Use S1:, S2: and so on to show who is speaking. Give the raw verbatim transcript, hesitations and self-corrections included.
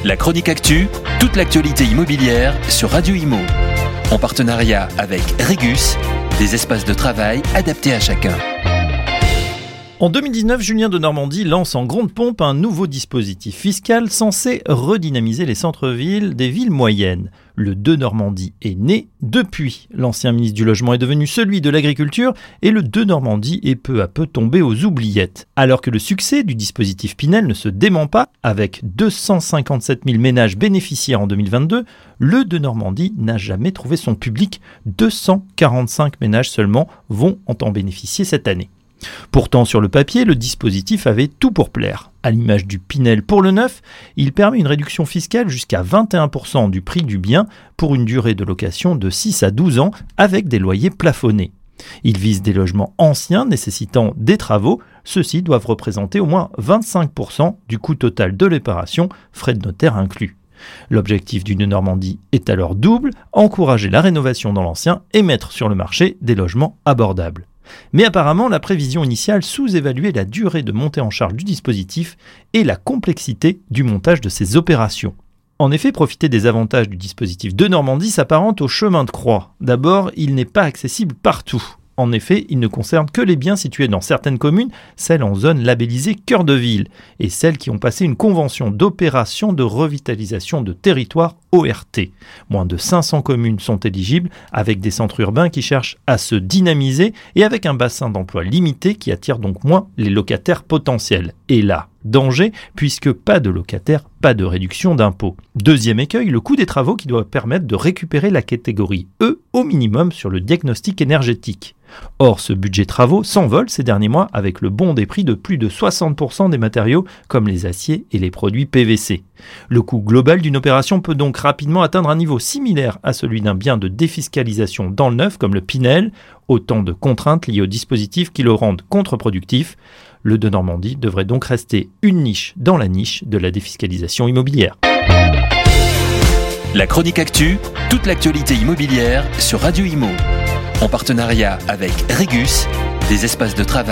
S1: La chronique actu, toute l'actualité immobilière sur Radio Imo. En partenariat avec Regus, des espaces de travail adaptés à chacun.
S2: En deux mille dix-neuf, Julien Denormandie lance en grande pompe un nouveau dispositif fiscal censé redynamiser les centres-villes des villes moyennes. Le Denormandie est né depuis. L'ancien ministre du Logement est devenu celui de l'Agriculture et le Denormandie est peu à peu tombé aux oubliettes. Alors que le succès du dispositif Pinel ne se dément pas, avec deux cent cinquante-sept mille ménages bénéficiaires en deux mille vingt-deux, le Denormandie n'a jamais trouvé son public. deux cent quarante-cinq ménages seulement vont en bénéficier cette année. Pourtant, sur le papier, le dispositif avait tout pour plaire. À l'image du Pinel pour le neuf, il permet une réduction fiscale jusqu'à vingt et un pour cent du prix du bien pour une durée de location de six à douze ans avec des loyers plafonnés. Il vise des logements anciens nécessitant des travaux. Ceux-ci doivent représenter au moins vingt-cinq pour cent du coût total de l'opération, frais de notaire inclus. L'objectif du Denormandie est alors double, encourager la rénovation dans l'ancien et mettre sur le marché des logements abordables. Mais apparemment, la prévision initiale sous-évaluait la durée de montée en charge du dispositif et la complexité du montage de ces opérations. En effet, profiter des avantages du dispositif Denormandie s'apparente au chemin de croix. D'abord, il n'est pas accessible partout. En effet, il ne concerne que les biens situés dans certaines communes, celles en zone labellisée cœur de ville, et celles qui ont passé une convention d'opération de revitalisation de territoire O R T. Moins de cinq cents communes sont éligibles, avec des centres urbains qui cherchent à se dynamiser et avec un bassin d'emploi limité qui attire donc moins les locataires potentiels. Et là, danger, puisque pas de locataires, pas de réduction d'impôts. Deuxième écueil, le coût des travaux qui doit permettre de récupérer la catégorie E au minimum sur le diagnostic énergétique. Or, ce budget travaux s'envole ces derniers mois avec le bond des prix de plus de soixante pour cent des matériaux comme les aciers et les produits P V C. Le coût global d'une opération peut donc rapidement atteindre un niveau similaire à celui d'un bien de défiscalisation dans le neuf comme le Pinel, autant de contraintes liées au dispositif qui le rendent contre-productif. Le Denormandie devrait donc rester une niche dans la niche de la défiscalisation immobilière.
S1: La chronique actu, toute l'actualité immobilière sur Radio Imo. En partenariat avec Regus, des espaces de travail